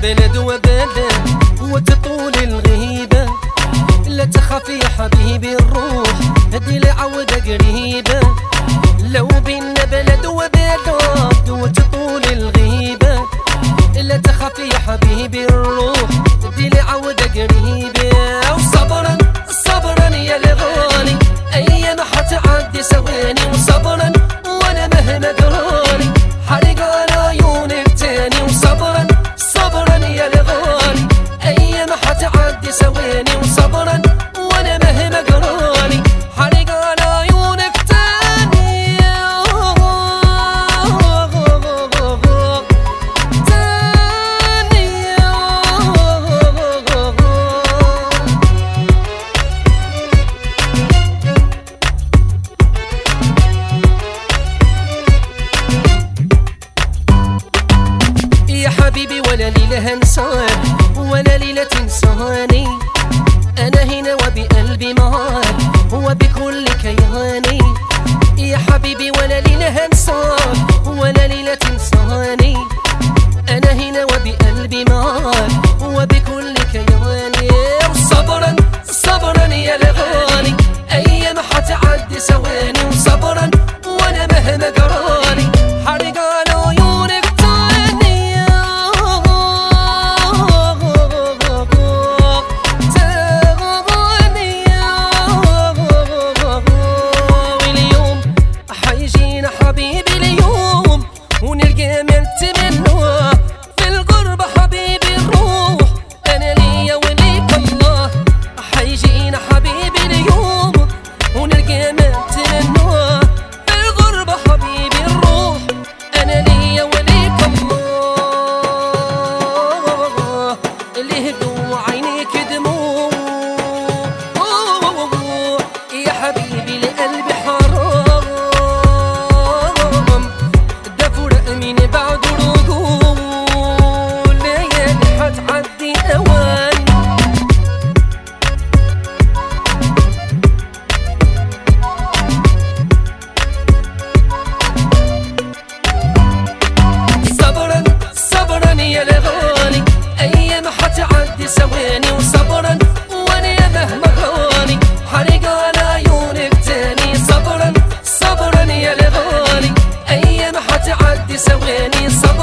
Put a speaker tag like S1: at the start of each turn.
S1: بلد وبلد وتطول الغيبة. لا تخاف يا حبيبي الروح هدي لي عودة قريبة. لو بينا بلد وبلد وتطول الغيبة. لا تخاف يا حبيبي الروح هدي لي عودة قريبة. وصبرا صبرا يا الغالي أيام حتعدي ثواني. وصبرا وانا مهما قراني حرق على عيونك تاني. وصبرا صبرا يا الغالي أيام حتعدي ثواني. وصبرا وانا مهما قراني حرق على عيونك تاني. يا حبيبي ولا ليلة هنساك ولا ليلة تنساني. أنا هنا وبقلبي معاك وبكل كياني. يا حبيبي ولا ليلة هنساك ولا ليلة تنساني. أنا هنا وبقلبي معاك وبكل كياني. وصبرا صبرا يا الغالي أيام حتعدي ثواني. وصبرا وأنا مهما قراني حرق على عيونك تاني. واليوم حيجينا حبيبي اليوم ونلقى مرت منه في الغربة حبيبي الروح. أنا ليا وليك الله حيجينا حبيبي اليوم ونلقى مرت منه في الغربة حبيبي الروح. أنا ليا وليك الله اللي هدوا عينيك دموع. يا حبيبي لقلبي حرام ده فراق من بعد رجوع. ليالي حتعدي أوان. صبرا صبرا يا الغالي أيام حتعدي ثواني. وصبرا وانا مهما غاني حرق على عيونك تاني. صبرا صبرا يا الغالي أيام حتعدي ثواني.